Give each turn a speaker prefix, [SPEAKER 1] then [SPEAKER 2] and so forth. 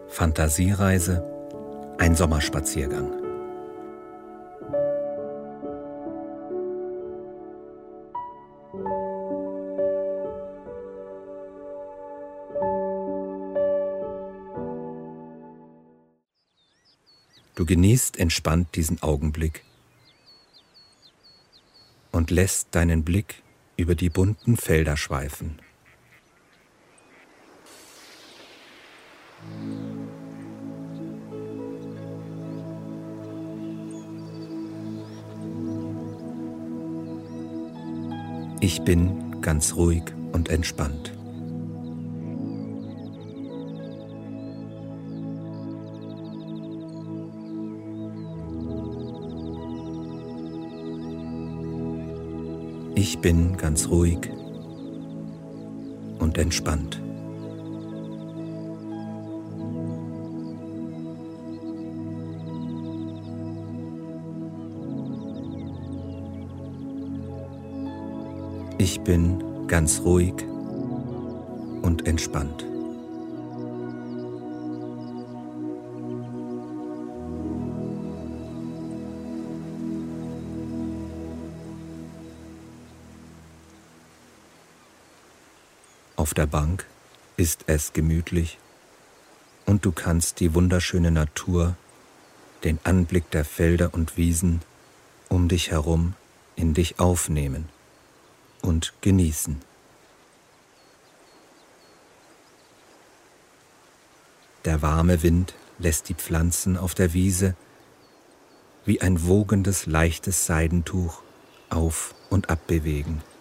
[SPEAKER 1] Fantasiereise, ein Sommerspaziergang. Du genießt entspannt diesen Augenblick und lässt deinen Blick über die bunten Felder schweifen. Ich bin ganz ruhig und entspannt. Ich bin ganz ruhig und entspannt. Ich bin ganz ruhig und entspannt. Auf der Bank ist es gemütlich und du kannst die wunderschöne Natur, den Anblick der Felder und Wiesen um dich herum in dich aufnehmen und genießen. Der warme Wind lässt die Pflanzen auf der Wiese wie ein wogendes, leichtes Seidentuch auf und ab bewegen.